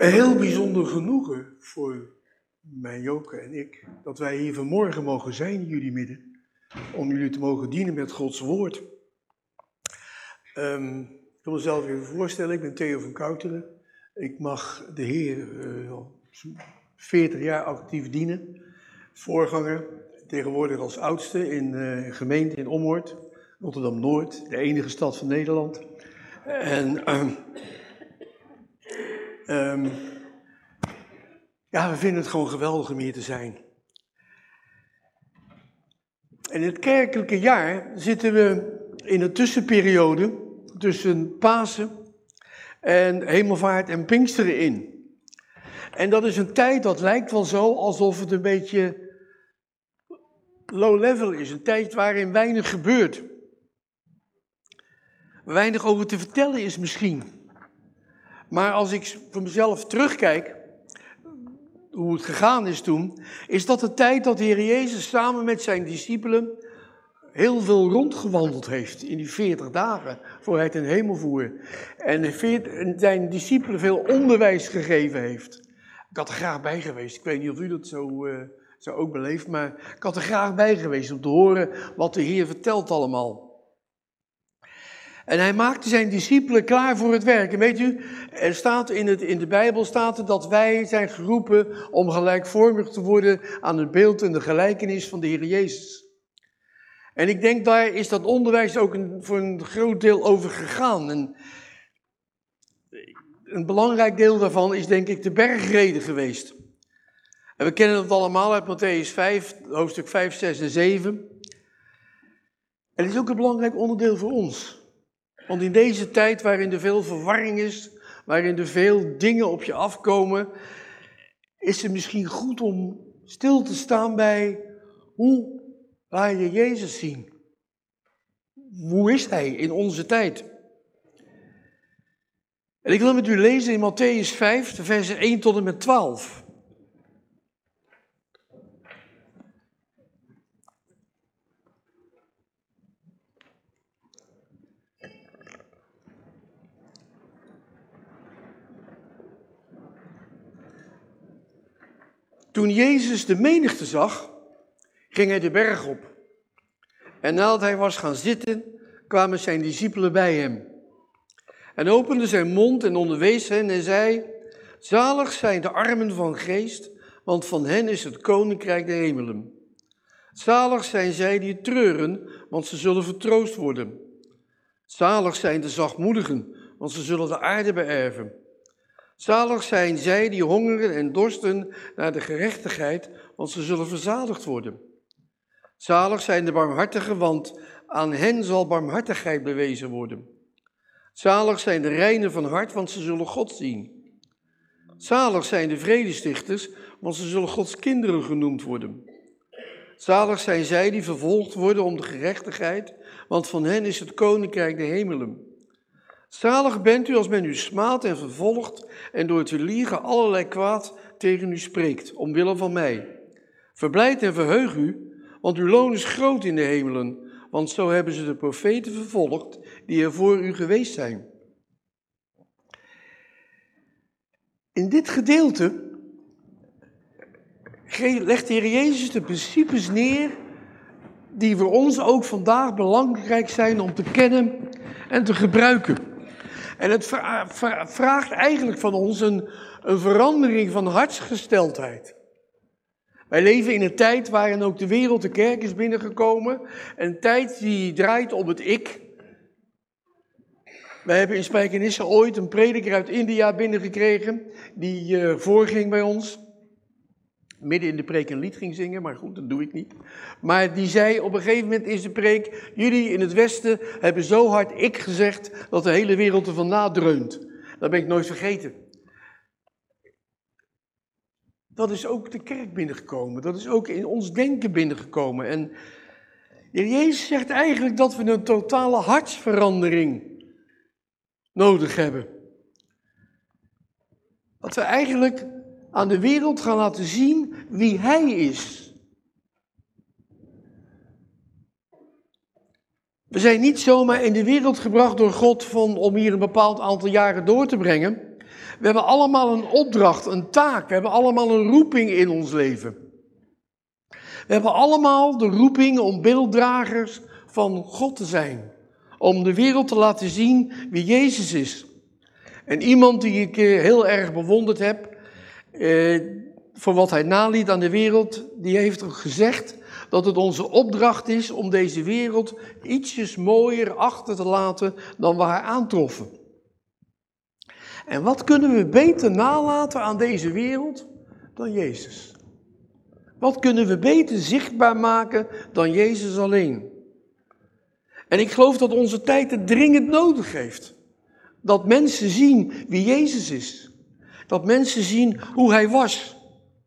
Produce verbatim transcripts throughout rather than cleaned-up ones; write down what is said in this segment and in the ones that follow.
Een heel bijzonder genoegen voor mij, Joke en ik, dat wij hier vanmorgen mogen zijn in jullie midden, om jullie te mogen dienen met Gods woord. Um, ik wil mezelf even voorstellen, ik ben Theo van Kouteren. Ik mag de Heer uh, al veertig jaar actief dienen, voorganger, tegenwoordig als oudste in uh, een gemeente in Ommoord, Rotterdam-Noord, de enige stad van Nederland. En um, um, ja, we vinden het gewoon geweldig om hier te zijn. En in het kerkelijke jaar zitten we in een tussenperiode tussen Pasen en Hemelvaart en Pinksteren in. En dat is een tijd dat lijkt wel zo alsof het een beetje low level is. Een tijd waarin weinig gebeurt. Weinig over te vertellen is misschien. Maar als ik voor mezelf terugkijk, hoe het gegaan is toen, is dat de tijd dat de Heer Jezus samen met zijn discipelen heel veel rondgewandeld heeft in die veertig dagen voor hij ten hemel voer. En zijn discipelen veel onderwijs gegeven heeft. Ik had er graag bij geweest. Ik weet niet of u dat zo, uh, zo ook beleeft, maar ik had er graag bij geweest om te horen wat de Heer vertelt allemaal. En hij maakte zijn discipelen klaar voor het werk. En weet u, er staat in, het, in de Bijbel staat er dat wij zijn geroepen om gelijkvormig te worden aan het beeld en de gelijkenis van de Heer Jezus. En ik denk daar is dat onderwijs ook een, voor een groot deel over gegaan. En een belangrijk deel daarvan is denk ik de bergreden geweest. En we kennen dat allemaal uit Mattheüs vijf, hoofdstuk vijf, zes en zeven. En het is ook een belangrijk onderdeel voor ons. Want in deze tijd waarin er veel verwarring is, waarin er veel dingen op je afkomen, is het misschien goed om stil te staan bij hoe laat je Jezus zien? Hoe is hij in onze tijd? En ik wil met u lezen in Mattheüs vijf, de versen één tot en met twaalf. Toen Jezus de menigte zag, ging hij de berg op. En nadat hij was gaan zitten, kwamen zijn discipelen bij hem. En opende zijn mond en onderwees hen en zei: Zalig zijn de armen van geest, want van hen is het koninkrijk der hemelen. Zalig zijn zij die treuren, want ze zullen vertroost worden. Zalig zijn de zachtmoedigen, want ze zullen de aarde beërven. Zalig zijn zij die hongeren en dorsten naar de gerechtigheid, want ze zullen verzadigd worden. Zalig zijn de barmhartigen, want aan hen zal barmhartigheid bewezen worden. Zalig zijn de reinen van hart, want ze zullen God zien. Zalig zijn de vredestichters, want ze zullen Gods kinderen genoemd worden. Zalig zijn zij die vervolgd worden om de gerechtigheid, want van hen is het koninkrijk der hemelen. Zalig bent u als men u smaadt en vervolgt en door te liegen allerlei kwaad tegen u spreekt, omwille van mij. Verblijd en verheug u, want uw loon is groot in de hemelen, want zo hebben ze de profeten vervolgd die er voor u geweest zijn. In dit gedeelte legt de Heer Jezus de principes neer die voor ons ook vandaag belangrijk zijn om te kennen en te gebruiken. En het vraagt eigenlijk van ons een, een verandering van hartsgesteldheid. Wij leven in een tijd waarin ook de wereld de kerk is binnengekomen. Een tijd die draait om het ik. Wij hebben in Spijkenisse ooit een prediker uit India binnengekregen, die uh, voorging bij ons. Midden in de preek een lied ging zingen, maar goed, dat doe ik niet. Maar die zei op een gegeven moment in zijn preek: jullie in het Westen hebben zo hard ik gezegd dat de hele wereld ervan nadreunt. Dat ben ik nooit vergeten. Dat is ook de kerk binnengekomen. Dat is ook in ons denken binnengekomen. En Jezus zegt eigenlijk dat we een totale hartsverandering nodig hebben. Dat we eigenlijk aan de wereld gaan laten zien wie Hij is. We zijn niet zomaar in de wereld gebracht door God van, om hier een bepaald aantal jaren door te brengen. We hebben allemaal een opdracht, een taak. We hebben allemaal een roeping in ons leven. We hebben allemaal de roeping om beelddragers van God te zijn. Om de wereld te laten zien wie Jezus is. En iemand die ik heel erg bewonderd heb, eh, voor wat hij naliet aan de wereld, die heeft ook gezegd dat het onze opdracht is om deze wereld ietsjes mooier achter te laten dan we haar aantroffen. En wat kunnen we beter nalaten aan deze wereld dan Jezus? Wat kunnen we beter zichtbaar maken dan Jezus alleen? En ik geloof dat onze tijd het dringend nodig heeft. Dat mensen zien wie Jezus is. Dat mensen zien hoe hij was.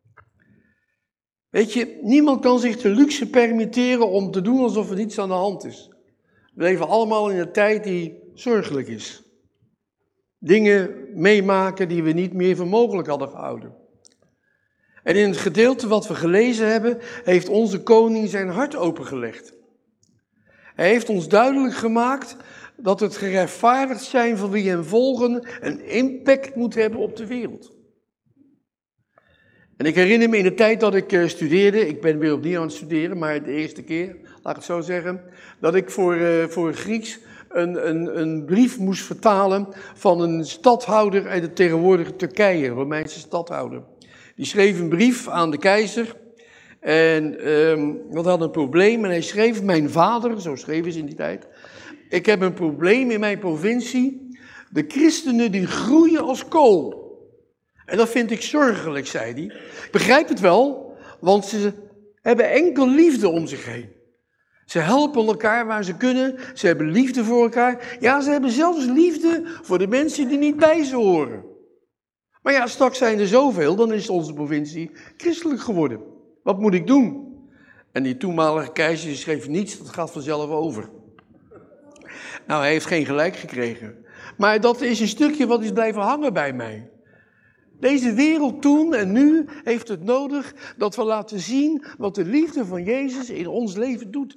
Weet je, niemand kan zich de luxe permitteren om te doen alsof er niets aan de hand is. We leven allemaal in een tijd die zorgelijk is. Dingen meemaken die we niet meer voor mogelijk hadden gehouden. En in het gedeelte wat we gelezen hebben, heeft onze koning zijn hart opengelegd. Hij heeft ons duidelijk gemaakt dat het gerechtvaardigd zijn van wie hem volgen een impact moet hebben op de wereld. En ik herinner me in de tijd dat ik uh, studeerde, ik ben weer opnieuw aan het studeren, maar de eerste keer, laat ik het zo zeggen, dat ik voor, uh, voor Grieks een, een, een brief moest vertalen van een stadhouder uit de tegenwoordige Turkije, een Romeinse stadhouder. Die schreef een brief aan de keizer en um, dat had een probleem en hij schreef, mijn vader, zo schreven ze in die tijd, ik heb een probleem in mijn provincie, de christenen die groeien als kool. En dat vind ik zorgelijk, zei hij. Ik begrijp het wel, want ze hebben enkel liefde om zich heen. Ze helpen elkaar waar ze kunnen, ze hebben liefde voor elkaar. Ja, ze hebben zelfs liefde voor de mensen die niet bij ze horen. Maar ja, straks zijn er zoveel, dan is onze provincie christelijk geworden. Wat moet ik doen? En die toenmalige keizer schreef niets, dat gaat vanzelf over. Nou, hij heeft geen gelijk gekregen. Maar dat is een stukje wat is blijven hangen bij mij. Deze wereld toen en nu heeft het nodig dat we laten zien wat de liefde van Jezus in ons leven doet.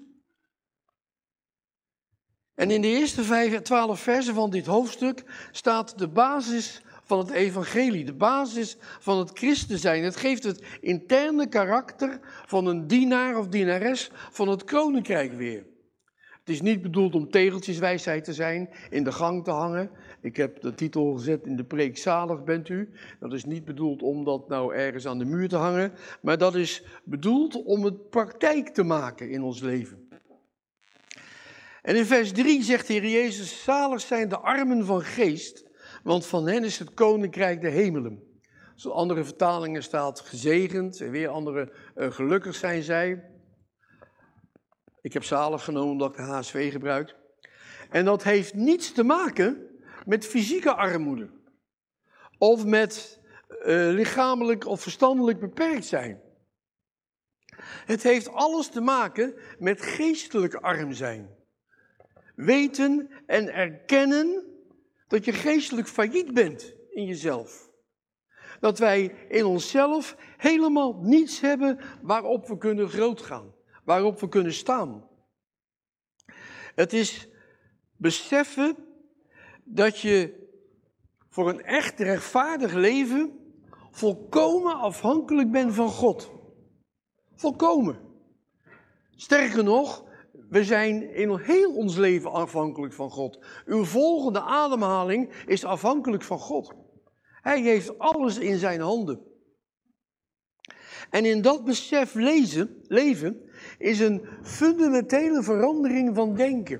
En in de eerste vijf, twaalf versen van dit hoofdstuk staat de basis van het evangelie, de basis van het christen zijn. Het geeft het interne karakter van een dienaar of dienares van het koninkrijk weer. Het is niet bedoeld om tegeltjeswijsheid te zijn, in de gang te hangen. Ik heb de titel gezet in de preek, zalig bent u. Dat is niet bedoeld om dat nou ergens aan de muur te hangen, maar dat is bedoeld om het praktijk te maken in ons leven. En in vers drie zegt de Heer Jezus, zalig zijn de armen van geest, want van hen is het koninkrijk der hemelen. Zo andere vertalingen staat gezegend en weer andere uh, gelukkig zijn zij. Ik heb zalig genomen omdat ik de H S V gebruik. En dat heeft niets te maken met fysieke armoede. Of met uh, lichamelijk of verstandelijk beperkt zijn. Het heeft alles te maken met geestelijk arm zijn. Weten en erkennen dat je geestelijk failliet bent in jezelf. Dat wij in onszelf helemaal niets hebben waarop we kunnen grootgaan. Waarop we kunnen staan. Het is beseffen dat je voor een echt rechtvaardig leven volkomen afhankelijk bent van God. Volkomen. Sterker nog, we zijn in heel ons leven afhankelijk van God. Uw volgende ademhaling is afhankelijk van God. Hij heeft alles in zijn handen. En in dat besef lezen, leven is een fundamentele verandering van denken.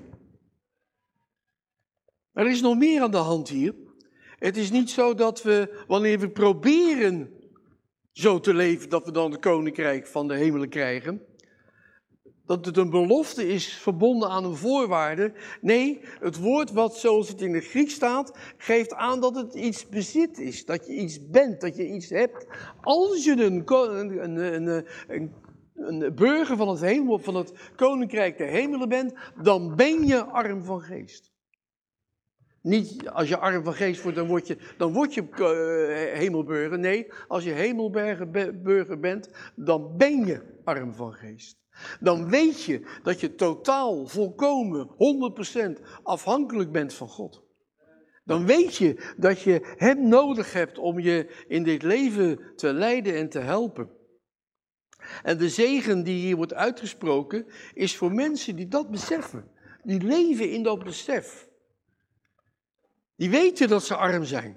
Er is nog meer aan de hand hier. Het is niet zo dat we, wanneer we proberen zo te leven, dat we dan het koninkrijk van de hemelen krijgen. Dat het een belofte is verbonden aan een voorwaarde. Nee, het woord wat zoals het in het Grieks staat, geeft aan dat het iets bezit is. Dat je iets bent, dat je iets hebt. Als je een, een, een, een, een burger van het, hemel, van het koninkrijk der hemelen bent, dan ben je arm van geest. Niet als je arm van geest wordt, dan word je, dan word je uh, hemelburger. Nee, als je hemelburger bent, dan ben je arm van geest. Dan weet je dat je totaal, volkomen, honderd procent afhankelijk bent van God. Dan weet je dat je hem nodig hebt om je in dit leven te leiden en te helpen. En de zegen die hier wordt uitgesproken is voor mensen die dat beseffen. Die leven in dat besef. Die weten dat ze arm zijn.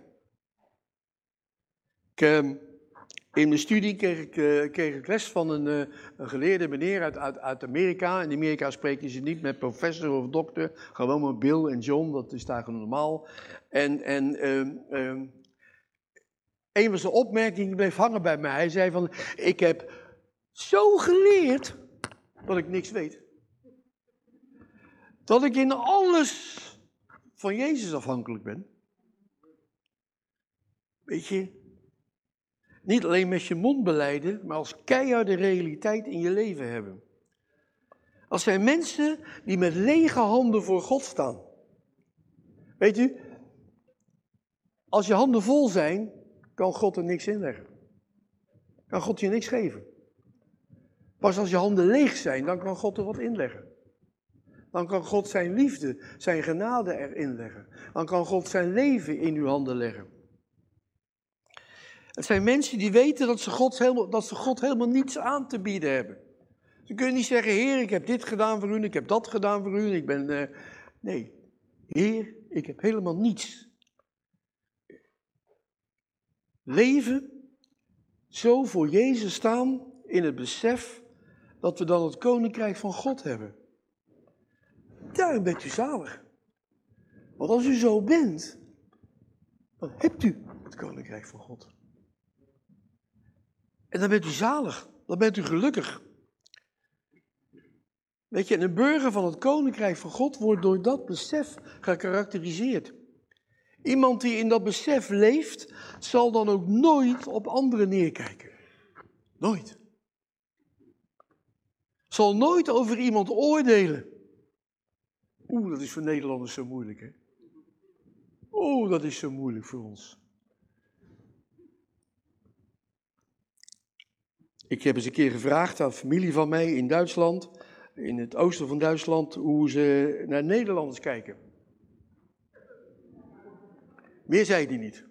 Ik, uh, in mijn studie kreeg ik, uh, kreeg ik les van een, uh, een geleerde meneer uit, uit, uit Amerika. In Amerika spreken ze niet met professor of dokter, gewoon met Bill en John, dat is daar gewoon normaal. En, en uh, uh, een van zijn opmerkingen bleef hangen bij mij. Hij zei van, ik heb zo geleerd dat ik niks weet. Dat ik in alles van Jezus afhankelijk ben. Weet je, niet alleen met je mond belijden, maar als keiharde realiteit in je leven hebben. Als zijn mensen die met lege handen voor God staan. Weet u, als je handen vol zijn, kan God er niks inleggen. Kan God je niks geven. Pas als je handen leeg zijn, dan kan God er wat inleggen. Dan kan God zijn liefde, zijn genade erin leggen. Dan kan God zijn leven in uw handen leggen. Het zijn mensen die weten dat ze God helemaal, dat ze God helemaal niets aan te bieden hebben. Ze kunnen niet zeggen, Heer, ik heb dit gedaan voor u, ik heb dat gedaan voor u, ik ben... Uh... Nee, Heer, ik heb helemaal niets. Leven, zo voor Jezus staan in het besef dat we dan het koninkrijk van God hebben. Daarom bent u zalig. Want als u zo bent, dan hebt u het koninkrijk van God. En dan bent u zalig, dan bent u gelukkig. Weet je, een burger van het koninkrijk van God wordt door dat besef gekarakteriseerd. Iemand die in dat besef leeft, zal dan ook nooit op anderen neerkijken. Nooit. Zal nooit over iemand oordelen. Oeh, dat is voor Nederlanders zo moeilijk, hè? Oeh, dat is zo moeilijk voor ons. Ik heb eens een keer gevraagd aan familie van mij in Duitsland, in het oosten van Duitsland, hoe ze naar Nederlanders kijken. Meer zei hij niet.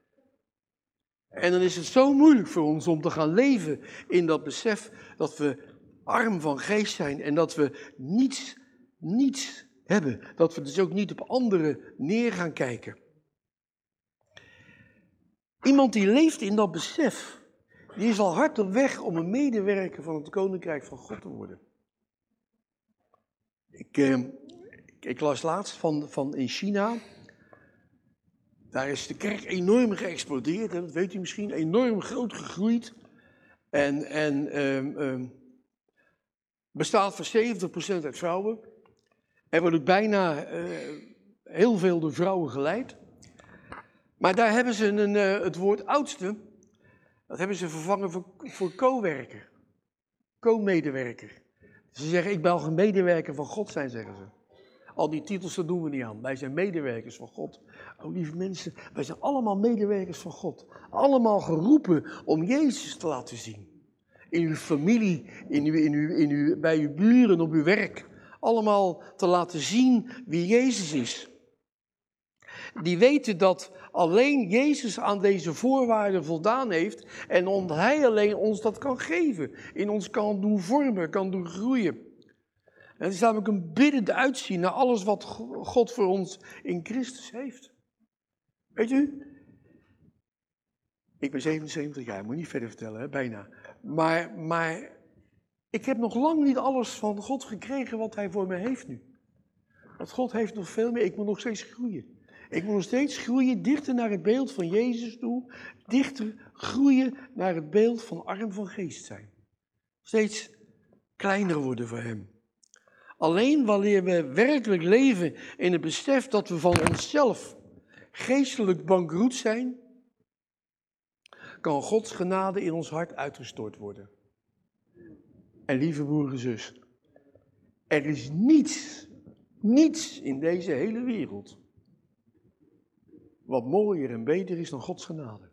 En dan is het zo moeilijk voor ons om te gaan leven in dat besef dat we arm van geest zijn en dat we niets, niets hebben. Dat we dus ook niet op anderen neer gaan kijken. Iemand die leeft in dat besef, die is al hard op weg om een medewerker van het Koninkrijk van God te worden. Ik, eh, ik las laatst van, van in China, daar is de kerk enorm geëxplodeerd, hè, dat weet u misschien, enorm groot gegroeid. En, en eh, eh, bestaat voor zeventig procent uit vrouwen. Er wordt bijna eh, heel veel door vrouwen geleid. Maar daar hebben ze een, uh, het woord oudste, dat hebben ze vervangen voor, voor co-werker. Co-medewerker. Ze zeggen, ik ben al een medewerker van God zijn, zeggen ze. Al die titels, dat doen we niet aan. Wij zijn medewerkers van God. Oh, lieve mensen, wij zijn allemaal medewerkers van God. Allemaal geroepen om Jezus te laten zien. In uw familie, in uw, in uw, in uw, bij uw buren, op uw werk. Allemaal te laten zien wie Jezus is. Die weten dat alleen Jezus aan deze voorwaarden voldaan heeft en omdat Hij alleen ons dat kan geven, in ons kan doen vormen, kan doen groeien. En het is namelijk een biddend uitzien naar alles wat God voor ons in Christus heeft. Weet u, ik ben zevenenzeventig jaar, ik moet niet verder vertellen, hè, bijna. Maar, maar ik heb nog lang niet alles van God gekregen wat Hij voor me heeft nu. Want God heeft nog veel meer, ik moet nog steeds groeien. Ik moet nog steeds groeien, dichter naar het beeld van Jezus toe. Dichter groeien naar het beeld van arm van geest zijn. Steeds kleiner worden voor Hem. Alleen wanneer we werkelijk leven in het besef dat we van onszelf geestelijk bankroet zijn, kan Gods genade in ons hart uitgestort worden. En lieve broer en zus, er is niets, niets in deze hele wereld wat mooier en beter is dan Gods genade.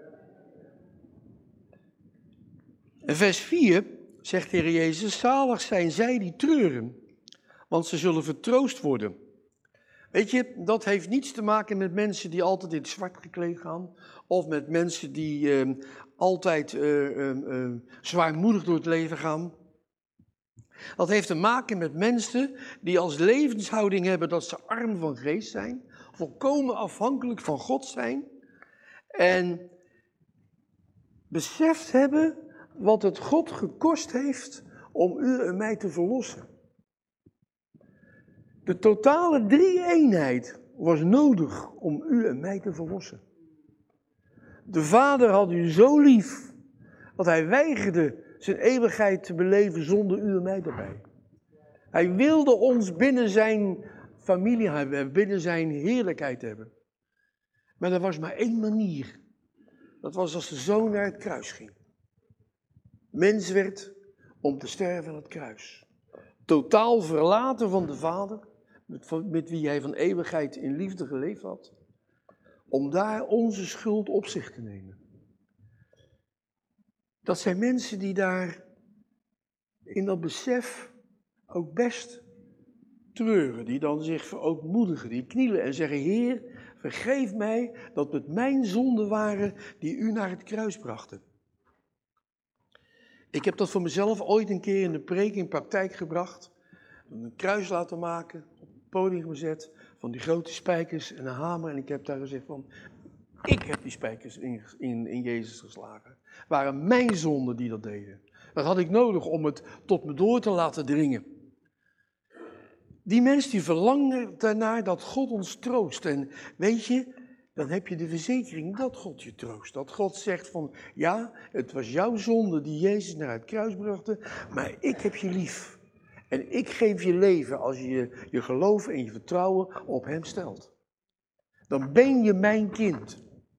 In vers vier zegt de Heer Jezus, zalig zijn zij die treuren, want ze zullen vertroost worden. Weet je, dat heeft niets te maken met mensen die altijd in het zwart gekleed gaan. Of met mensen die uh, altijd uh, uh, uh, zwaarmoedig door het leven gaan. Dat heeft te maken met mensen die als levenshouding hebben dat ze arm van geest zijn. Volkomen afhankelijk van God zijn. En beseft hebben wat het God gekost heeft om u en mij te verlossen. De totale drie-eenheid was nodig om u en mij te verlossen. De Vader had u zo lief dat hij weigerde zijn eeuwigheid te beleven zonder u en mij erbij. Hij wilde ons binnen zijn familie hebben, binnen zijn heerlijkheid hebben. Maar er was maar één manier. Dat was als de Zoon naar het kruis ging. Mens werd om te sterven aan het kruis. Totaal verlaten van de Vader, met, met wie hij van eeuwigheid in liefde geleefd had. Om daar onze schuld op zich te nemen. Dat zijn mensen die daar in dat besef ook best treuren. Die dan zich verootmoedigen, die knielen en zeggen: Heer, vergeef mij dat het mijn zonden waren die u naar het kruis brachten. Ik heb dat voor mezelf ooit een keer in de preek in praktijk gebracht. Een kruis laten maken, op het podium gezet, van die grote spijkers en een hamer. En ik heb daar gezegd van, ik heb die spijkers in, in, in Jezus geslagen. Het waren mijn zonden die dat deden. Dat had ik nodig om het tot me door te laten dringen. Die mensen die verlangen daarnaar dat God ons troost. En weet je, dan heb je de verzekering dat God je troost. Dat God zegt van, ja, het was jouw zonde die Jezus naar het kruis bracht, maar ik heb je lief. En ik geef je leven als je je geloof en je vertrouwen op hem stelt. Dan ben je mijn kind.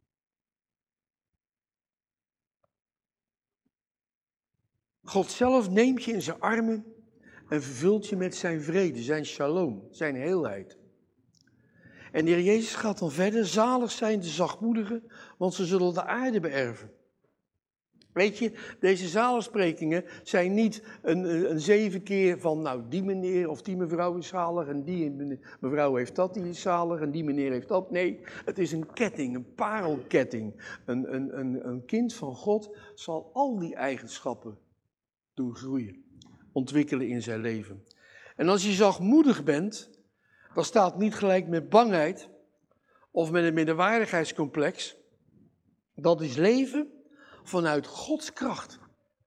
God zelf neemt je in zijn armen en vervult je met zijn vrede, zijn shalom, zijn heelheid. En de Heer Jezus gaat dan verder: zalig zijn de zachtmoedigen, want ze zullen de aarde beërven. Weet je, deze zaligsprekingen zijn niet een, een zeven keer van, nou, die meneer of die mevrouw is zalig en die mevrouw heeft dat, die is zalig en die meneer heeft dat. Nee, het is een ketting, een parelketting. Een, een, een, een kind van God zal al die eigenschappen doen groeien, ontwikkelen in zijn leven. En als je zachtmoedig bent, dan staat niet gelijk met bangheid of met een minderwaardigheidscomplex. Dat is leven vanuit Gods kracht.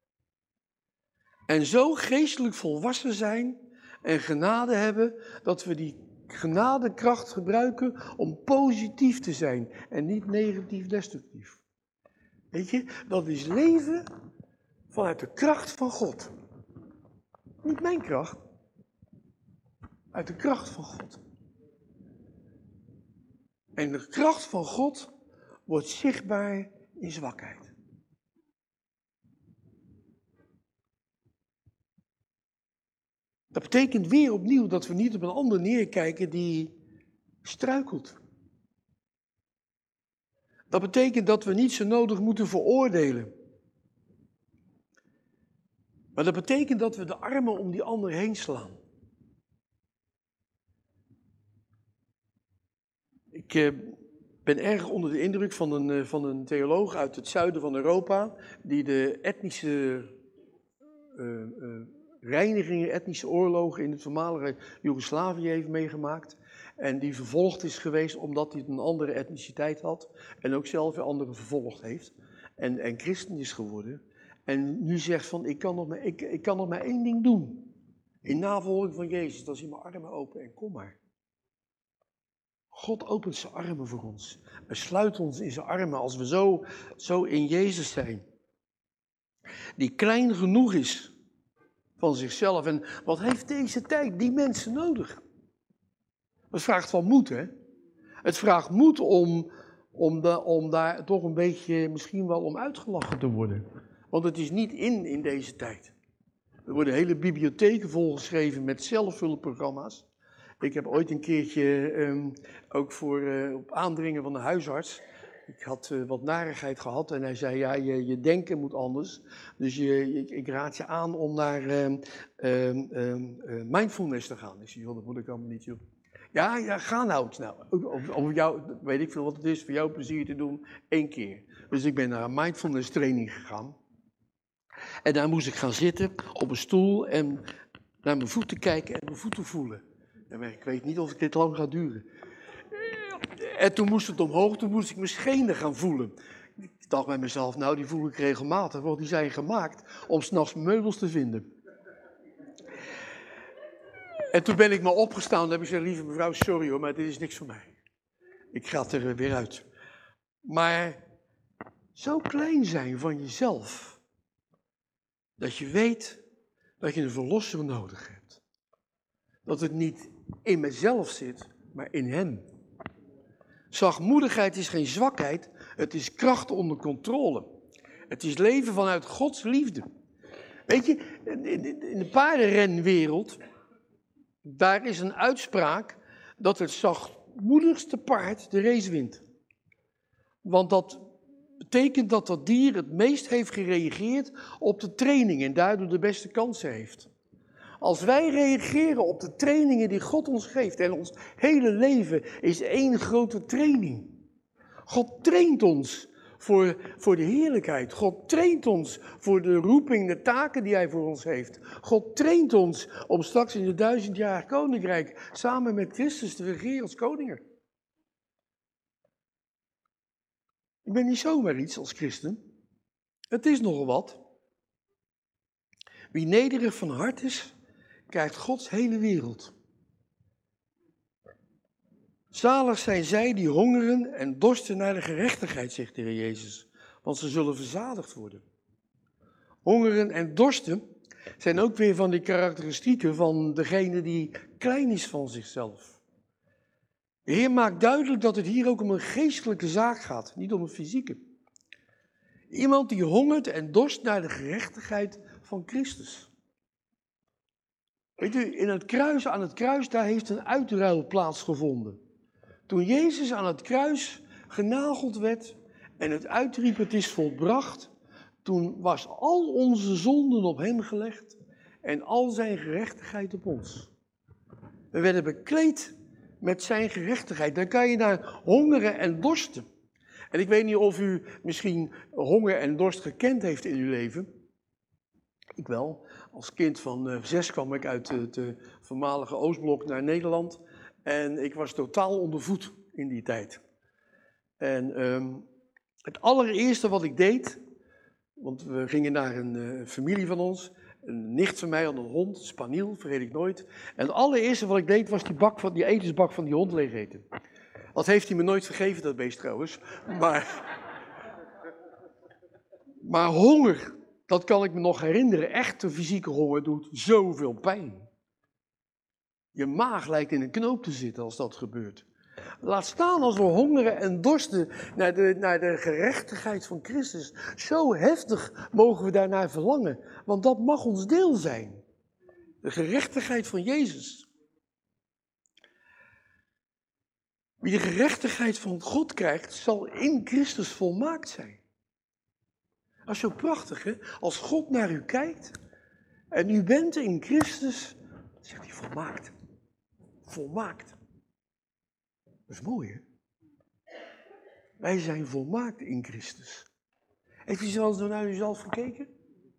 En zo geestelijk volwassen zijn en genade hebben, dat we die genadekracht gebruiken om positief te zijn en niet negatief destructief. Weet je, dat is leven vanuit de kracht van God. Niet mijn kracht, uit de kracht van God. En de kracht van God wordt zichtbaar in zwakheid. Dat betekent weer opnieuw dat we niet op een ander neerkijken die struikelt. Dat betekent dat we niet zo nodig moeten veroordelen. Maar dat betekent dat we de armen om die ander heen slaan. Ik eh, ben erg onder de indruk van een, uh, van een theoloog uit het zuiden van Europa, die de etnische uh, uh, reinigingen, etnische oorlogen in het voormalige Joegoslavië heeft meegemaakt. En die vervolgd is geweest omdat hij een andere etniciteit had en ook zelf weer anderen vervolgd heeft. En, en christen is geworden. En nu zegt van, ik kan, nog maar, ik, ik kan nog maar één ding doen. In navolging van Jezus, dat is in mijn armen open en kom maar. God opent zijn armen voor ons. Hij sluit ons in zijn armen als we zo, zo in Jezus zijn. Die klein genoeg is van zichzelf. En wat heeft deze tijd die mensen nodig? Het vraagt van moed, hè? Het vraagt moed om, om, de, om daar toch een beetje, misschien wel om uitgelachen te worden. Want het is niet in in deze tijd. Er worden hele bibliotheken volgeschreven met zelfhulpprogramma's. Ik heb ooit een keertje, um, ook voor, uh, op aandringen van de huisarts, Ik had uh, wat narigheid gehad en hij zei, ja, je, je denken moet anders. Dus je, ik, ik raad je aan om naar uh, uh, uh, uh, mindfulness te gaan. Ik zei, joh, dat moet ik allemaal niet, joh. Ja, ja, ga nou. nou om, om jou, weet ik veel wat het is, voor jou plezier te doen, één keer. Dus ik ben naar een mindfulness training gegaan. En daar moest ik gaan zitten op een stoel en naar mijn voeten kijken en mijn voeten voelen. En ik weet niet of dit lang gaat duren. En toen moest het omhoog, toen moest ik mijn schenen gaan voelen. Ik dacht bij mezelf, nou die voel ik regelmatig, want die zijn gemaakt om 's nachts meubels te vinden. En toen ben ik maar opgestaan en heb ik gezegd, lieve mevrouw, sorry hoor, maar dit is niks voor mij. Ik ga er weer uit. Maar zo klein zijn van jezelf, dat je weet dat je een verlosser nodig hebt. Dat het niet in mezelf zit, maar in hem. Zachtmoedigheid is geen zwakheid, het is kracht onder controle. Het is leven vanuit Gods liefde. Weet je, in de paardenrenwereld, daar is een uitspraak dat het zachtmoedigste paard de race wint. Want dat betekent dat dat dier het meest heeft gereageerd op de training en daardoor de beste kansen heeft. Als wij reageren op de trainingen die God ons geeft, en ons hele leven is één grote training. God traint ons voor, voor de heerlijkheid. God traint ons voor de roeping, de taken die hij voor ons heeft. God traint ons om straks in het duizendjarig koninkrijk samen met Christus te regeren als koningen. Ik ben niet zomaar iets als christen. Het is nogal wat. Wie nederig van hart is, krijgt Gods hele wereld. Zalig zijn zij die hongeren en dorsten naar de gerechtigheid, zegt de Heer Jezus, want ze zullen verzadigd worden. Hongeren en dorsten zijn ook weer van die karakteristieken van degene die klein is van zichzelf. De Heer maakt duidelijk dat het hier ook om een geestelijke zaak gaat, niet om een fysieke. Iemand die hongert en dorst naar de gerechtigheid van Christus. Weet u, in het kruis, aan het kruis, daar heeft een uitruil plaatsgevonden. Toen Jezus aan het kruis genageld werd en het uitriep, het is volbracht, toen was al onze zonden op hem gelegd en al zijn gerechtigheid op ons. We werden bekleed met zijn gerechtigheid. Dan kan je naar hongeren en dorsten. En ik weet niet of u misschien honger en dorst gekend heeft in uw leven. Ik wel. Als kind van uh, zes kwam ik uit het uh, voormalige Oostblok naar Nederland. En ik was totaal ondervoed in die tijd. En um, het allereerste wat ik deed, want we gingen naar een uh, familie van ons. Een nicht van mij had een hond, spaniel, vergeet ik nooit. En het allereerste wat ik deed was die, bak van, die etensbak van die hond leeg eten. Dat heeft hij me nooit vergeven, dat beest trouwens. Maar, maar honger, dat kan ik me nog herinneren. Echte fysieke honger doet zoveel pijn. Je maag lijkt in een knoop te zitten als dat gebeurt. Laat staan als we hongeren en dorsten naar de, naar de gerechtigheid van Christus. Zo heftig mogen we daarnaar verlangen, want dat mag ons deel zijn. De gerechtigheid van Jezus. Wie de gerechtigheid van God krijgt, zal in Christus volmaakt zijn. Dat is zo prachtig, hè? Als God naar u kijkt en u bent in Christus, dan zegt hij volmaakt. Volmaakt. Dat is mooi, hè? Wij zijn volmaakt in Christus. Heeft u zelfs naar uzelf gekeken?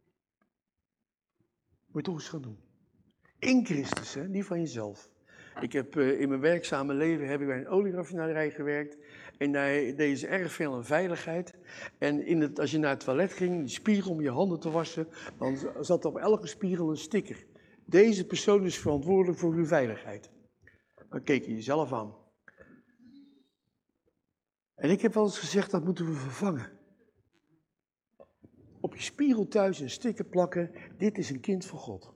Moet je toch eens gaan doen. In Christus, hè? Niet van jezelf. Ik heb uh, in mijn werkzame leven heb ik bij een olieraffinaderij gewerkt. En daar deed ze erg veel aan veiligheid. En in het, als je naar het toilet ging, die spiegel om je handen te wassen, dan zat op elke spiegel een sticker. Deze persoon is verantwoordelijk voor uw veiligheid. Dan keek je jezelf aan. En ik heb wel eens gezegd, dat moeten we vervangen. Op je spiegel thuis een sticker plakken, dit is een kind van God.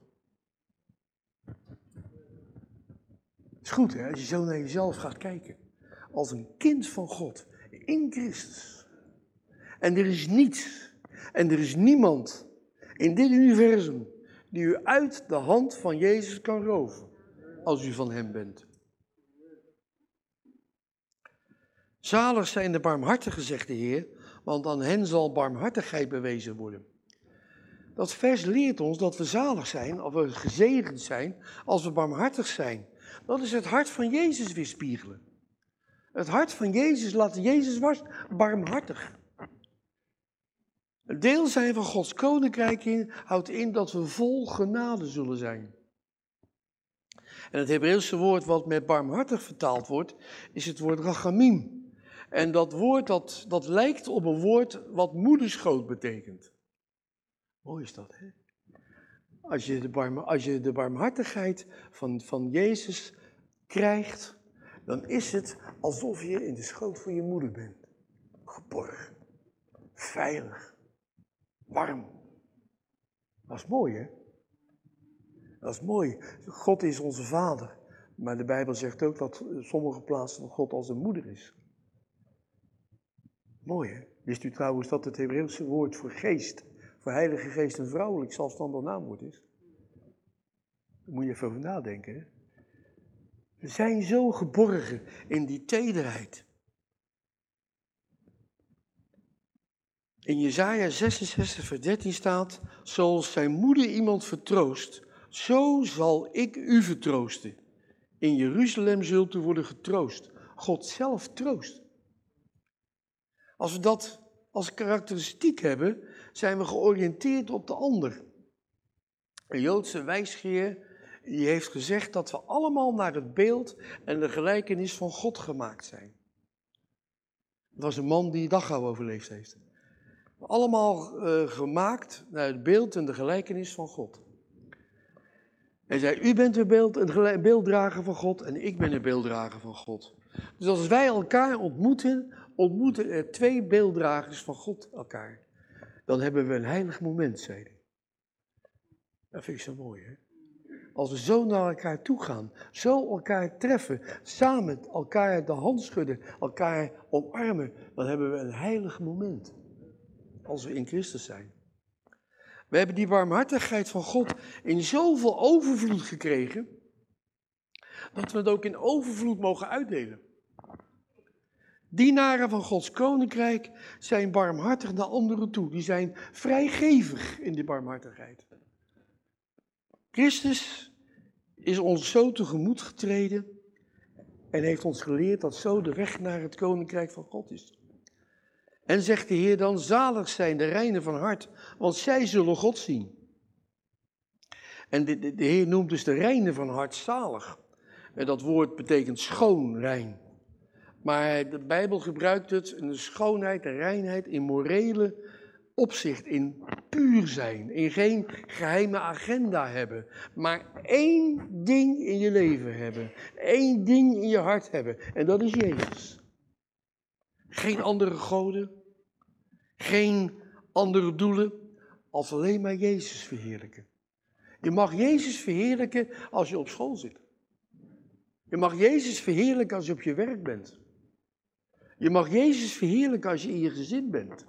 Het is goed, hè, als je zo naar jezelf gaat kijken. Als een kind van God, in Christus. En er is niets, en er is niemand in dit universum die u uit de hand van Jezus kan roven, als u van hem bent. Zalig zijn de barmhartigen, zegt de Heer, want aan hen zal barmhartigheid bewezen worden. Dat vers leert ons dat we zalig zijn, of we gezegend zijn, als we barmhartig zijn. Dat is het hart van Jezus weerspiegelen. Het hart van Jezus, laat Jezus was barmhartig. Het deel zijn van Gods koninkrijk in, houdt in dat we vol genade zullen zijn. En het Hebreeuwse woord wat met barmhartig vertaald wordt, is het woord rachamim. En dat woord dat, dat lijkt op een woord wat moederschoot betekent. Mooi is dat, hè? Als je de, barm, als je de barmhartigheid van, van Jezus krijgt, dan is het alsof je in de schoot van je moeder bent. Geborgen, veilig, warm. Dat is mooi, hè? Dat is mooi. God is onze vader. Maar de Bijbel zegt ook dat sommige plaatsen van God als een moeder is. Mooi, hè? Wist u trouwens dat het Hebreeuwse woord voor geest, voor heilige geest een vrouwelijk zelfstandig naamwoord is? Daar moet je even over nadenken, hè? We zijn zo geborgen in die tederheid. In Jesaja zesenzestig vers dertien staat, zoals zijn moeder iemand vertroost, zo zal ik u vertroosten. In Jeruzalem zult u worden getroost. God zelf troost. Als we dat als karakteristiek hebben, zijn we georiënteerd op de ander. Een Joodse wijsgeer die heeft gezegd dat we allemaal naar het beeld en de gelijkenis van God gemaakt zijn. Dat was een man die Dachau overleefd heeft. Allemaal uh, gemaakt naar het beeld en de gelijkenis van God. Hij zei, u bent een, beeld, een beelddrager van God en ik ben een beelddrager van God. Dus als wij elkaar ontmoeten, ontmoeten er twee beelddragers van God elkaar. Dan hebben we een heilig moment, zei hij. Dat vind ik zo mooi, hè? Als we zo naar elkaar toe gaan, zo elkaar treffen, samen elkaar de hand schudden, elkaar omarmen, dan hebben we een heilig moment. Als we in Christus zijn. We hebben die barmhartigheid van God in zoveel overvloed gekregen, dat we het ook in overvloed mogen uitdelen. Dienaren van Gods koninkrijk zijn barmhartig naar anderen toe. Die zijn vrijgevig in die barmhartigheid. Christus is ons zo tegemoet getreden en heeft ons geleerd dat zo de weg naar het koninkrijk van God is. En zegt de Heer dan, zalig zijn de reinen van hart, want zij zullen God zien. En de, de, de Heer noemt dus de reinen van hart zalig. En dat woord betekent schoon, rein. Maar de Bijbel gebruikt het in de schoonheid, de reinheid, in morele opzicht, in puur zijn, in geen geheime agenda hebben. Maar één ding in je leven hebben, één ding in je hart hebben, en dat is Jezus. Geen andere goden, geen andere doelen, als alleen maar Jezus verheerlijken. Je mag Jezus verheerlijken als je op school zit. Je mag Jezus verheerlijken als je op je werk bent. Je mag Jezus verheerlijken als je in je gezin bent.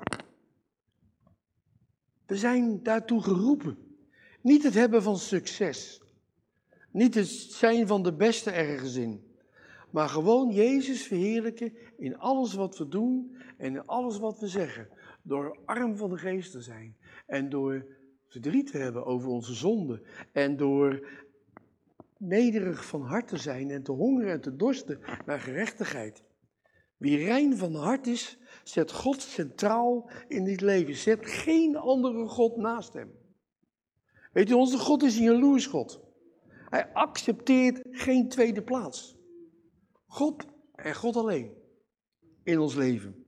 We zijn daartoe geroepen. Niet het hebben van succes. Niet het zijn van de beste ergens in. Maar gewoon Jezus verheerlijken in alles wat we doen en in alles wat we zeggen. Door arm van de geest te zijn. En door verdriet te hebben over onze zonden. En door nederig van hart te zijn en te hongeren en te dorsten naar gerechtigheid. Wie rein van hart is, zet God centraal in dit leven. Zet geen andere God naast hem. Weet u, onze God is een jaloers God. Hij accepteert geen tweede plaats. God en God alleen in ons leven.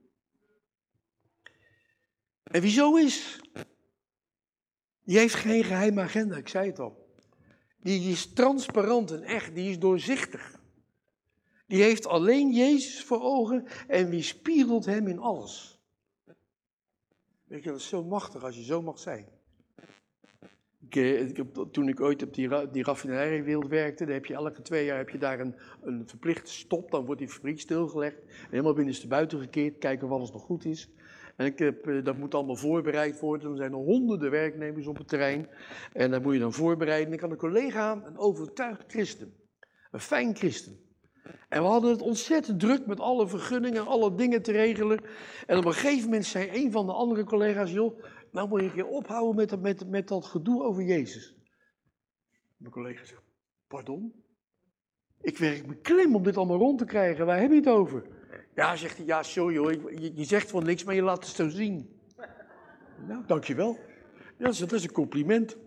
En wie zo is, die heeft geen geheime agenda, ik zei het al. Die is transparant en echt, die is doorzichtig. Die heeft alleen Jezus voor ogen en wie spiegelt hem in alles. Weet je, dat is zo machtig als je zo mag zijn. Ik, ik, toen ik ooit op die, die raffinaderiewereld werkte, dan heb je elke twee jaar heb je daar een, een verplichte stop. Dan wordt die fabriek stilgelegd en helemaal binnenstebuiten gekeerd, kijken of alles nog goed is. En ik heb, dat moet allemaal voorbereid worden. Er zijn er honderden werknemers op het terrein. En dat moet je dan voorbereiden. En ik had een collega, een overtuigd christen. Een fijn christen. En we hadden het ontzettend druk met alle vergunningen, alle dingen te regelen. En op een gegeven moment zei een van de andere collega's, joh, nou moet je een keer ophouden met, met, met dat gedoe over Jezus. Mijn collega zegt, pardon? Ik werk me klem om dit allemaal rond te krijgen, waar heb je het over? Ja, zegt hij, ja, sorry hoor, je, je zegt van niks, maar je laat het zo zien. Nou, dankjewel. Ja, dat is, dat is een compliment.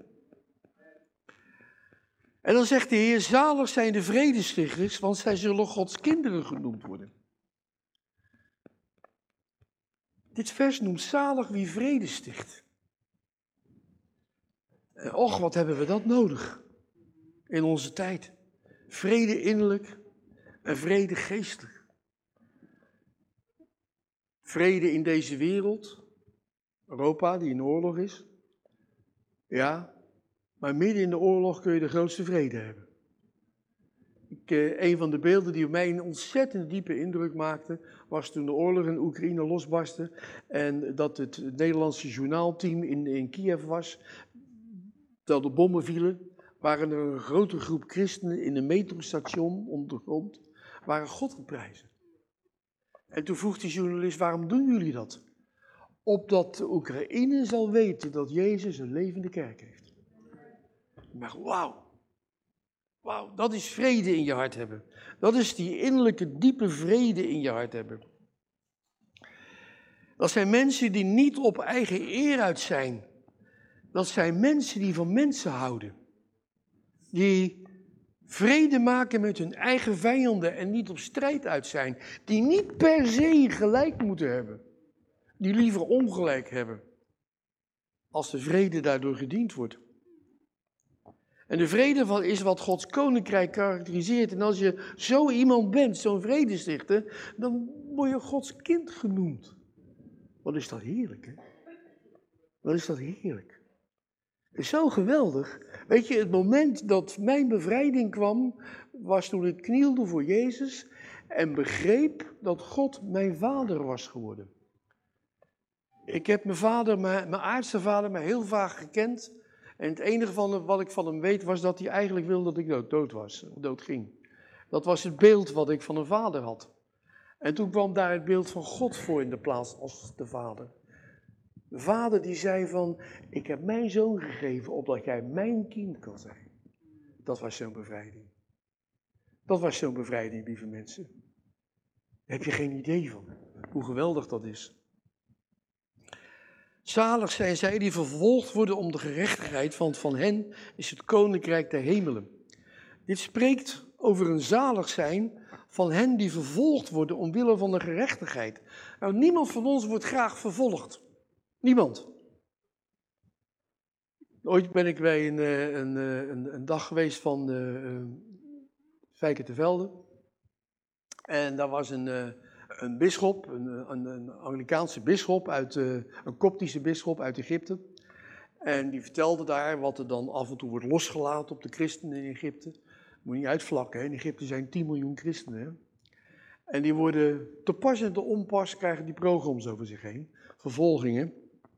En dan zegt de Heer, zalig zijn de vredestichters, want zij zullen Gods kinderen genoemd worden. Dit vers noemt zalig wie vrede sticht. En och, wat hebben we dat nodig in onze tijd. Vrede innerlijk en vrede geestelijk. Vrede in deze wereld, Europa die in oorlog is. Ja, maar midden in de oorlog kun je de grootste vrede hebben. Ik, eh, een van de beelden die op mij een ontzettend diepe indruk maakte, was toen de oorlog in Oekraïne losbarstte en dat het Nederlandse journaalteam in, in Kiev was, dat de bommen vielen, waren er een grote groep christenen in een metrostation ondergrond, waren God aan het prijzen. En toen vroeg die journalist, waarom doen jullie dat? Opdat de Oekraïne zal weten dat Jezus een levende kerk heeft. Ik dacht, wauw. Wauw, dat is vrede in je hart hebben. Dat is die innerlijke diepe vrede in je hart hebben. Dat zijn mensen die niet op eigen eer uit zijn. Dat zijn mensen die van mensen houden. Die vrede maken met hun eigen vijanden en niet op strijd uit zijn. Die niet per se gelijk moeten hebben. Die liever ongelijk hebben. Als de vrede daardoor gediend wordt. En de vrede van is wat Gods koninkrijk karakteriseert. En als je zo iemand bent, zo'n vredestichter, dan word je Gods kind genoemd. Wat is dat heerlijk, hè? Wat is dat heerlijk. Het is zo geweldig. Weet je, het moment dat mijn bevrijding kwam, was toen ik knielde voor Jezus en begreep dat God mijn vader was geworden. Ik heb mijn vader, mijn, mijn aardse vader, maar heel vaak gekend. En het enige van wat ik van hem weet was dat hij eigenlijk wilde dat ik dood, dood was, dood ging. Dat was het beeld wat ik van een vader had. En toen kwam daar het beeld van God voor in de plaats als de vader. De vader die zei van, ik heb mijn zoon gegeven opdat jij mijn kind kan zijn. Dat was zo'n bevrijding. Dat was zo'n bevrijding, lieve mensen. Daar heb je geen idee van, hoe geweldig dat is. Zalig zijn zij die vervolgd worden om de gerechtigheid, want van hen is het koninkrijk der hemelen. Dit spreekt over een zalig zijn van hen die vervolgd worden omwille van de gerechtigheid. Nou, niemand van ons wordt graag vervolgd. Niemand. Ooit ben ik bij een, een, een, een dag geweest van uh, Fijke te Velde. En daar was een... Een bisschop, een, een, een Anglikaanse bisschop, uit, uh, een Koptische bisschop uit Egypte. En die vertelde daar wat er dan af en toe wordt losgelaten op de christenen in Egypte. Moet je niet uitvlakken, hè? In Egypte zijn tien miljoen christenen. Hè? En die worden te pas en te onpas, krijgen die pogroms over zich heen. Vervolgingen.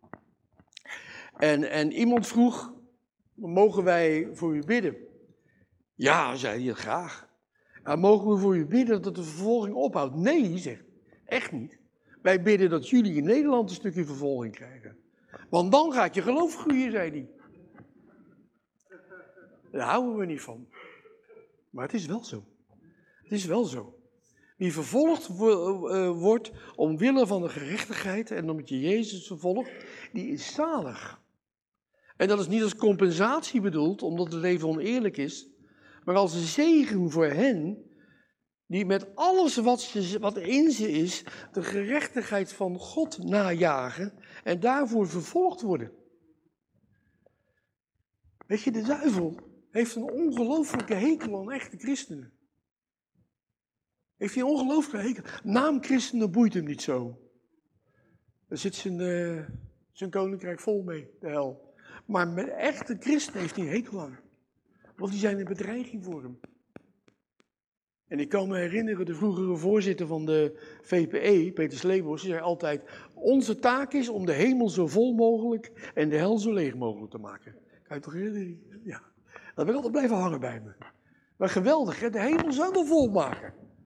En, en iemand vroeg, mogen wij voor u bidden? Ja, zei hij, graag. Nou, mogen we voor u bidden dat de vervolging ophoudt? Nee, zegt echt niet. Wij bidden dat jullie in Nederland een stukje vervolging krijgen. Want dan gaat je geloof groeien, zei hij. Daar houden we niet van. Maar het is wel zo. Het is wel zo. Wie vervolgd wordt omwille van de gerechtigheid en omdat je Jezus vervolgt, die is zalig. En dat is niet als compensatie bedoeld, omdat het leven oneerlijk is, maar als een zegen voor hen die met alles wat, ze, wat in ze is, de gerechtigheid van God najagen en daarvoor vervolgd worden. Weet je, de duivel heeft een ongelooflijke hekel aan echte christenen. Heeft hij een ongelooflijke hekel. Naam christenen boeit hem niet zo. Daar zit zijn, uh, zijn koninkrijk vol mee, de hel. Maar met echte christenen heeft hij een hekel aan. Want die zijn een bedreiging voor hem. En ik kan me herinneren, de vroegere voorzitter van de V P E, Peter Sleebos, zei altijd, onze taak is om de hemel zo vol mogelijk en de hel zo leeg mogelijk te maken. Kan je toch herinneren? Ja, dat ben ik altijd blijven hangen bij me. Maar geweldig, hè? De hemel zo wel vol maken.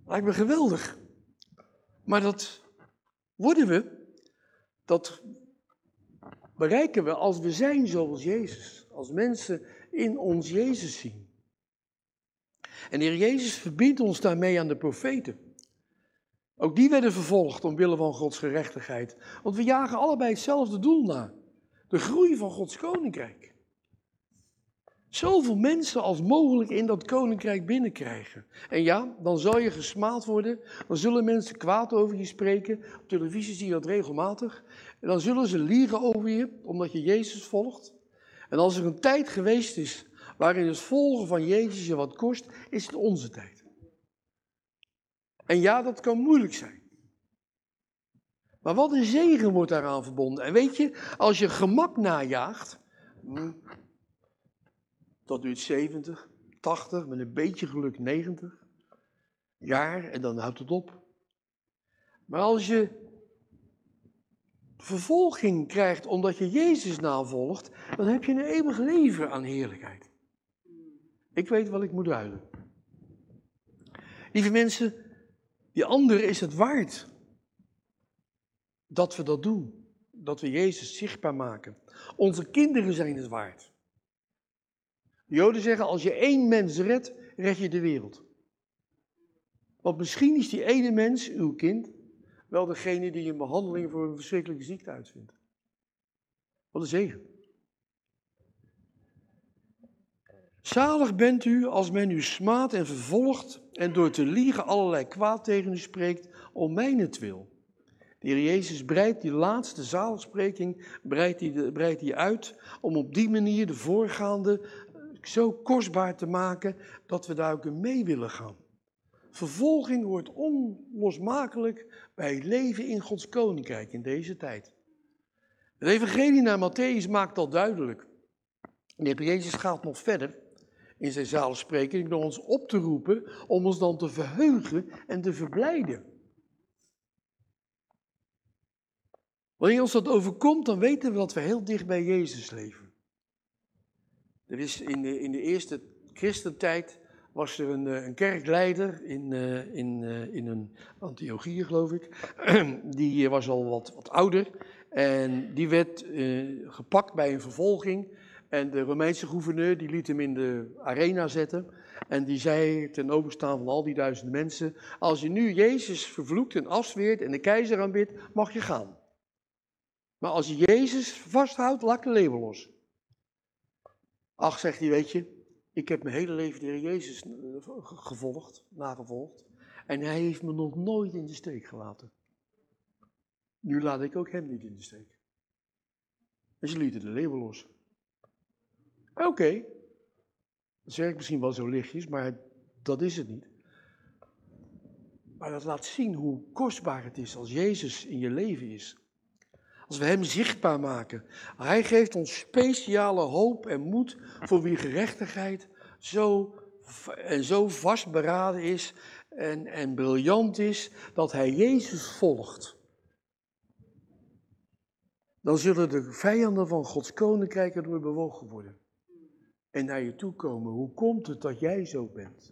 Lijkt me geweldig. Maar dat worden we, dat bereiken we als we zijn zoals Jezus. Als mensen in ons Jezus zien. En de Heer Jezus verbindt ons daarmee aan de profeten. Ook die werden vervolgd omwille van Gods gerechtigheid. Want we jagen allebei hetzelfde doel na. De groei van Gods koninkrijk. Zoveel mensen als mogelijk in dat koninkrijk binnenkrijgen. En ja, dan zal je gesmaald worden. Dan zullen mensen kwaad over je spreken. Op televisie zie je dat regelmatig. En dan zullen ze liegen over je, omdat je Jezus volgt. En als er een tijd geweest is waarin het volgen van Jezus je wat kost, is het onze tijd. En ja, dat kan moeilijk zijn. Maar wat een zegen wordt daaraan verbonden. En weet je, als je gemak najaagt, dat duurt zeventig, tachtig, met een beetje geluk negentig jaar en dan houdt het op. Maar als je vervolging krijgt omdat je Jezus navolgt, dan heb je een eeuwig leven aan heerlijkheid. Ik weet wat ik moet huilen. Lieve mensen, die andere is het waard dat we dat doen. Dat we Jezus zichtbaar maken. Onze kinderen zijn het waard. De Joden zeggen, als je één mens redt, red je de wereld. Want misschien is die ene mens, uw kind, wel degene die een behandeling voor een verschrikkelijke ziekte uitvindt. Wat een zegen. Zalig bent u als men u smaadt en vervolgt en door te liegen allerlei kwaad tegen u spreekt om mijnentwil. De Heer Jezus breidt die laatste zaligspreking breidt die, breidt die uit om op die manier de voorgaande zo kostbaar te maken dat we daar ook in mee willen gaan. Vervolging hoort onlosmakelijk bij het leven in Gods koninkrijk in deze tijd. Het evangelie naar Mattheüs maakt dat duidelijk. De Heer Jezus gaat nog verder in zijn zaligspreking door ons op te roepen om ons dan te verheugen en te verblijden. Wanneer ons dat overkomt, dan weten we dat we heel dicht bij Jezus leven. Er is in de, in de eerste christentijd was er een, een kerkleider in, in, in een Antiochië, geloof ik. Die was al wat, wat ouder en die werd uh, gepakt bij een vervolging. En de Romeinse gouverneur die liet hem in de arena zetten. En die zei ten overstaan van al die duizenden mensen: als je nu Jezus vervloekt en afzweert en de keizer aanbidt, mag je gaan. Maar als je Jezus vasthoudt, laat de leeuwen los. Ach, zegt hij, weet je, ik heb mijn hele leven de Heer Jezus gevolgd, nagevolgd. En hij heeft me nog nooit in de steek gelaten. Nu laat ik ook hem niet in de steek. En ze lieten de leeuwen los. Oké, okay. Dat zeg ik misschien wel zo lichtjes, maar dat is het niet. Maar dat laat zien hoe kostbaar het is als Jezus in je leven is. Als we hem zichtbaar maken. Hij geeft ons speciale hoop en moed voor wie gerechtigheid zo, en zo vastberaden is en, en briljant is, dat hij Jezus volgt. Dan zullen de vijanden van Gods koninkrijk erdoor bewogen worden. En naar je toe komen. Hoe komt het dat jij zo bent?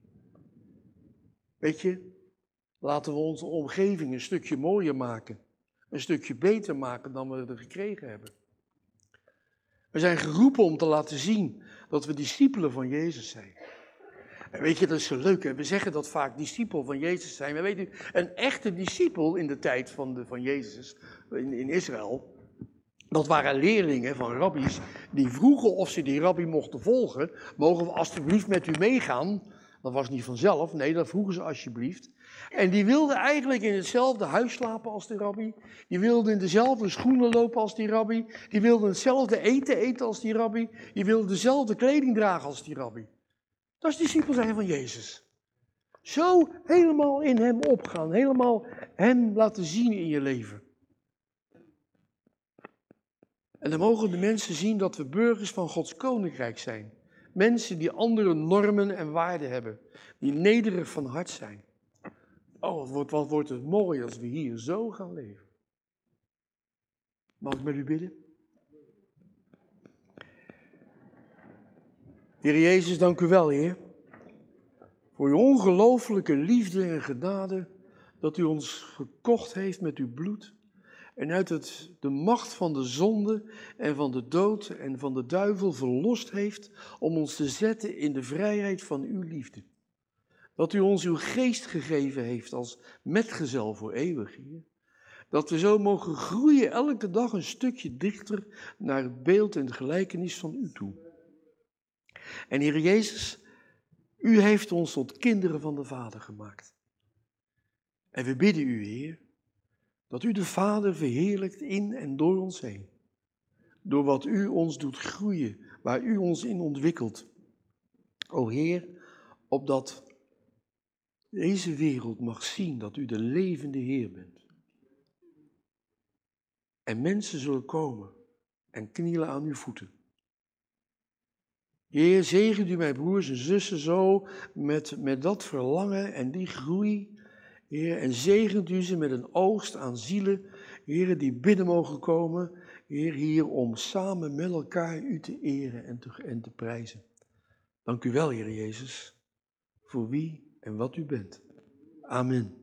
Weet je, laten we onze omgeving een stukje mooier maken. Een stukje beter maken dan we er gekregen hebben. We zijn geroepen om te laten zien dat we discipelen van Jezus zijn. En weet je, dat is zo leuk, hè? We zeggen dat vaak discipel van Jezus zijn. Maar weet u, een echte discipel in de tijd van, de, van Jezus, in, in Israël, dat waren leerlingen van rabbies die vroegen of ze die rabbi mochten volgen. Mogen we alsjeblieft met u meegaan? Dat was niet vanzelf, nee, dat vroegen ze alsjeblieft. En die wilden eigenlijk in hetzelfde huis slapen als de rabbi. Die wilden in dezelfde schoenen lopen als die rabbi. Die wilden hetzelfde eten eten als die rabbi. Die wilden dezelfde kleding dragen als die rabbi. Dat is discipel zijn van Jezus. Zo helemaal in hem opgaan. Helemaal hem laten zien in je leven. En dan mogen de mensen zien dat we burgers van Gods koninkrijk zijn. Mensen die andere normen en waarden hebben. Die nederig van hart zijn. Oh, wat wordt, wat wordt het mooi als we hier zo gaan leven. Mag ik met u bidden? Heer Jezus, dank u wel, Heer. voor uw ongelooflijke liefde en genade, dat u ons gekocht heeft met uw bloed en uit het, de macht van de zonde en van de dood en van de duivel verlost heeft om ons te zetten in de vrijheid van uw liefde. Dat u ons uw geest gegeven heeft als metgezel voor eeuwig, Heer. Dat we zo mogen groeien elke dag een stukje dichter naar het beeld en de gelijkenis van u toe. En Heer Jezus, u heeft ons tot kinderen van de Vader gemaakt. En we bidden u, Heer, dat u de Vader verheerlijkt in en door ons heen. Door wat u ons doet groeien, waar u ons in ontwikkelt. O Heer, opdat deze wereld mag zien dat u de levende Heer bent. En mensen zullen komen en knielen aan uw voeten. Heer, zegent u mijn broers en zussen zo met, met dat verlangen en die groei. Heer, en zegent u ze met een oogst aan zielen, Heer, die binnen mogen komen, Heer, hier om samen met elkaar u te eren en te, en te prijzen. Dank u wel, Heer Jezus, voor wie en wat u bent. Amen.